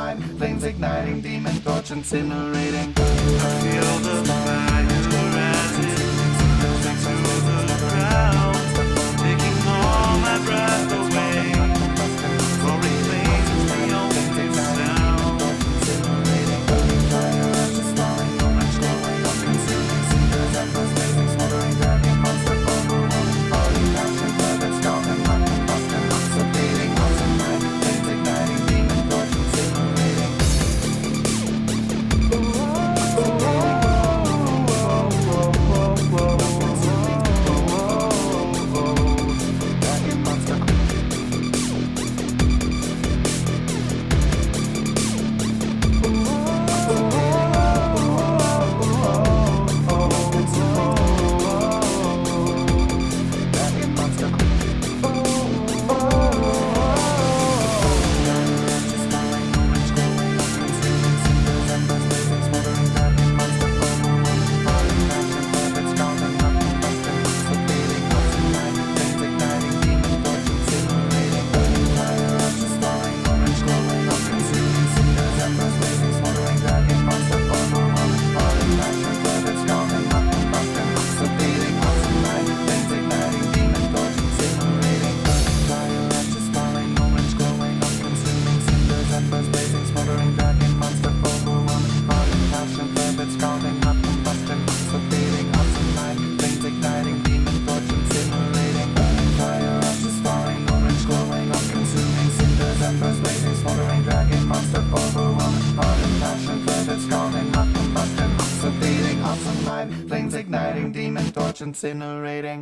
light, flames igniting, demon torch incinerating. I feel the fire rising through the crowd, taking all my breath away. Roaring flames is the only sound. Fire ashes falling, orange glowing, all consuming cinders, embers blazing, smoldering, dragon monster, overwhelming, falling passion, further scalding, hot combustion, submitting, awesome light, flames igniting, demon torch incinerating. Dragon monster. Dragon monster. Just falling, orange glowing, all consuming cinders, embers blazing, smoldering, dragon monster, overwhelming, falling passion, further scalding, hot combustion, submitting, awesome light, flames igniting, demon torch incinerating. Fire ashes falling, orange glowing, all consuming cinders, embers blazing, smoldering, dragon monster, overwhelming, falling passion, further scalding, hot combustion, submitting, awesome light, flames igniting, demon torch incinerating. Fire ashes falling, orange glowing, all consuming cinders, embers blazing, smoldering, dragon monster, overwhelming, falling passion, further scalding, hot combustion, submitting, awesome light, flames igniting, demon torch incinerating. Fire ashes falling, orange glowing, all consuming cinders, embers blazing, smoldering, dragon monster, overwhelming, falling passion, further scalding, hot combustion, submitting, awesome light, flames igniting, demon torch incinerating.